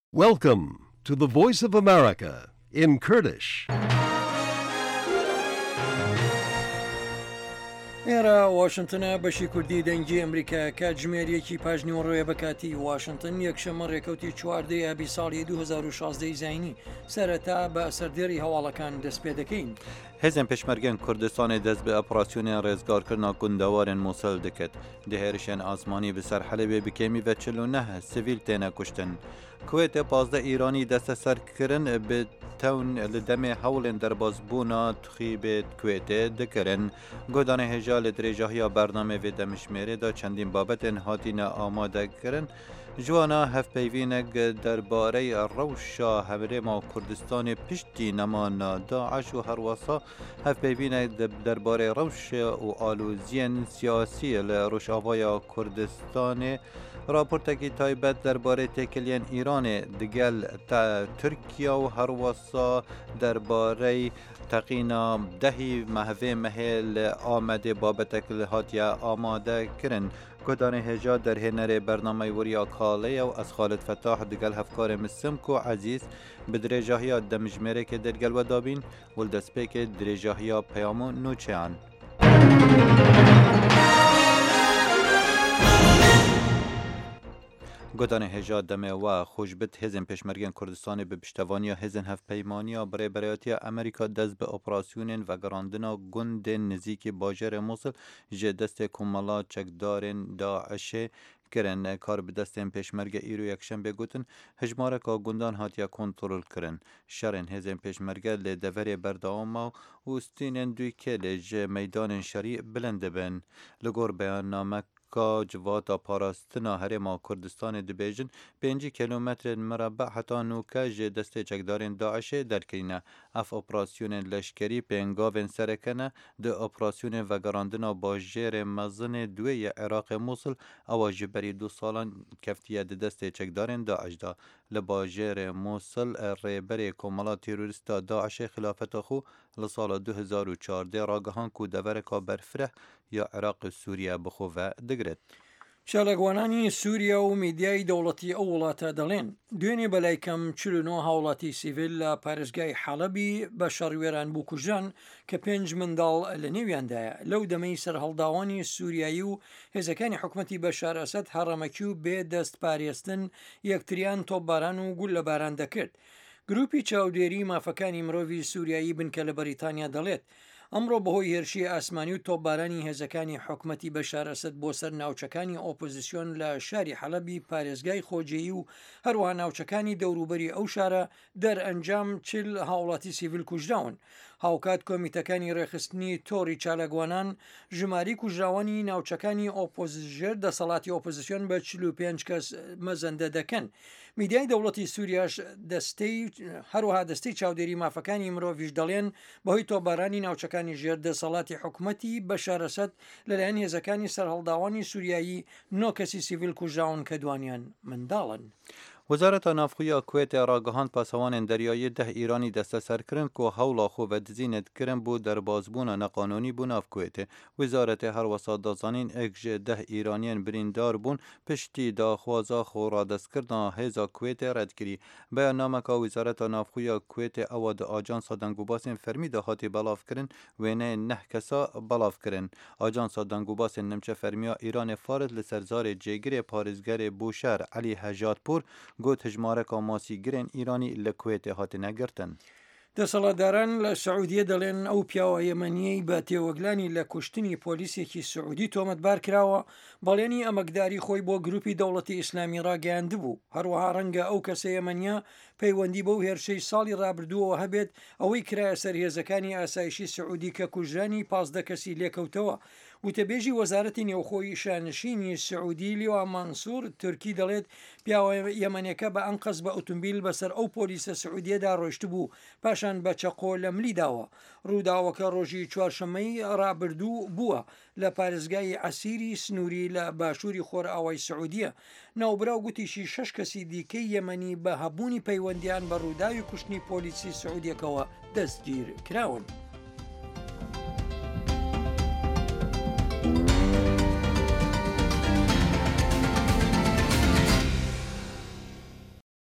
Welcome to the Voice of America in Kurdish. ئێرە واشنتنە بەشی کوردی دەنگی ئەمریکا کاتژمێریەکی پاژنیوەڕۆیە بەکاتی واشنتن یەکشەمە ڕێکەوتی چواردەی ئابی ساڵی 2016 زینی سەرەتا بە سەردێری هەواڵەکان دەست پێ دەکەین. هێزن پێشمەرگەن کوردستانی دەست بە ئەپراسیۆنیان ڕێزگارکردنا گوندەوارن مووسڵ دەکەت دەهێرشێن ئاسمانی بەسەر حەلەبێ بکەمی بە 49 سڤیل تێنە کوشتن. کوێتە 15 ئیرانی دەستە سەرکردن بتەون لە دەمێ هەوڵێن دەربازبوونا توخی بێت کوێتێ دەکردن گۆدانە هێژا لە درێژاهیا بەرنامە vê demişmêrêda çendîn babetên hatîne amadekirin Jwana hevpeyvînek derbarey rewşa Hewrêma Kurdistanê piştî nemana Daeş û herwasa hevpeyvînek derbarê rewşa û aloziyên siyasî li Rojavaya Kurdistanê raportekî taybet derbarê têkiliyên Îranê digel Tirkiya û herwasa derbarey teqîna dehî mehvê mehê li Amedê babetek li hatiye amadekirin. Godanê hêja derhênerê bernameyê weriya Kaleya û ez Xalid Fetah digel hevkarê min Simko Ezîz bi dirêjahiya demijmêrekê dergel we dabîn û li destpêkê dirêjahiya peyam û nûçeyan. Godanê hêja demê we xweşbit hêzên pêşmergên Kurdistanê bi piştevaniya hêzên hevpeymaniya birêberiyetiya Amerîka dest bi operasyonên vegerandina gundên nizîkî bajarê Mosul ji destê komala çekdarên Daişê kirin. Kar bi destên pêşmerge îro yekşembe gotin hejmareka gundan hatiye kontrol kirin. Şerên hêzên pêşmerge lê deverê berdewama û stînên dûkê ji meydanên şerî bilind dibin. Li gor beyannamek civata parastina Herêma Kurdistanê dibêjin 5 kilometrên mirabbe heta nûke ji destê çekdarên Daişê derkirîne. Ev operasyonên leşkerî pêngavên serekene di operasyonên vegerandina bajarê mezinê duê ya Iraqê Mosul ewa ji berî 2 salan keftiye di destê çekdarên Daişda. Li bajarê Mosul rêberê komala terorîsta Daişê xilafeta xwe li sala 2014 ragihan ku devereka berfireh ya Iraqê Sûriye bi xwe ve digiret. شارەگوانانی سووریا و میدیای دەوڵەتی ئەو وڵاتە دەڵێن دوێنێ بەلایکەم 49 هاوڵاتی سیڤیل لە پارێزگای حەڵەبی بە شەڕوێران بوو کوژان کە 5 منداڵ لە نێویاندایە. لەو دەمەی سەرهەڵداوانی سووریایی و هێزەکانی حکومەتی بەشار ئەسەد هەڕەمەکی و بێ دەست پارێستن یەکتریان تۆپباران و گول لە باران دەکرد. گروپی چاودێری مافەکانی مرۆڤی سووریایی بنکە لە بەریتانیا دەڵێت ئەمڕۆ بەهۆی هێرشی ئاسمانی و تۆپبارانی هێزەکانی حکومەتی بەشار ئەسەد بۆ سەر ناوچەکانی ئۆپۆزیسیۆن لە شاری حەلەبی پارێزگای خۆجێیی و هەروەها ناوچەکانی دەوروبەری ئەو شارە دەرئەنجام 40 هاوڵاتی سیڤیل کوژراون. هاوکات کۆمیتەکانی ڕێخستنی تۆڕی چالەگوانان ژماری کوژراوانی ناوچەکانی ئۆپۆزیژێر دەسەڵاتی ئۆپۆزیسیۆن بە 45 کەس مەزەندە دەکەن. میدیای دەوڵەتی سووریاش هەروەها دەستەی چاودێری مافەکانی مرۆڤیش دەڵێن بەهۆی تۆپبارانی ناوچەکانی ژێر دەسەڵاتی حکومەتی بەشار ئەسەد لەلایەن هێزەکانی سەرهەڵداوانی سووریایی 9 کەسی سیڤیل کوژراون کە دوانیان منداڵن. Wezareta Navxuya Kuwêtê ragihand pasewanên deryayî 10 Îranî desteserkirin ku hewla xwe vedizînê dikirin bû derbazbûna neqanûnî bû nav Kuwêtê. Wîzaretê her wesa dazanîn ek ji 10 Îraniyên birîndar bûn piştî daxwaza xwe radestkirina hêza Kuwêtê red kirî. Beyannameka Wîzareta Navxuya Kuwêtê ewa di Ajansa Dengûbasên Fermî de hatî belavkirin wêneyên 9 kesa belavkirin. Ajansa Dengûbasên Nimçe Fermiya Îranê Faris li ser zarê cêgirê parêzgerê Bûşer Elî Hejatpûr got hejmareka masîgirên Îranî li Kuwêtê hatine girtin. دەسەڵاتداران لە سعودیە دەڵێن ئەو پیاوە یەمەنیەی بە تێوەگلانی لە کوشتنی پۆلیسێکی سعودی تۆمەتبار کراوە بەڵێنی ئەمەکداری خۆی بۆ گروپی دەوڵەتی ئیسلامی ڕاگەیاندبوو. هەروەها ڕەنگە ئەو کەسە یەمەنیە پەیوەندی بەو هێرشەی ساڵی ڕابردووەوە هەبێت ئەوەی کرایە سەر هێزەکانی ئاسایشی سعودی کە کوژرانی 15 کەسی لێکەوتەوە. وتەبێژی وەزارەتی نێوخۆی شانشینی سعودی لیوا مانسوور تورکی دەڵێت پیاوە یەمەنیەکە بە ئەنقەس بە ئۆتۆمبیل بەسەر ئەو پۆلیسە سعودیەدا ڕۆیشت بوو پاشان بە چەقۆ لە ملی داوە. ڕووداوەکە ڕۆژی چوارشەمەی ڕابردوو بووە لە پارێزگای عسیری سنووری لە باشووری خۆرئاوای سعودیە. ناوبراو گوتیشی 6 کەسی دیکەی یەمەنی بە هەبوونی پەیوەندیان بە ڕووداوی کوشتنی پۆلیسی سعودیەکەوە دەستگیر کراون.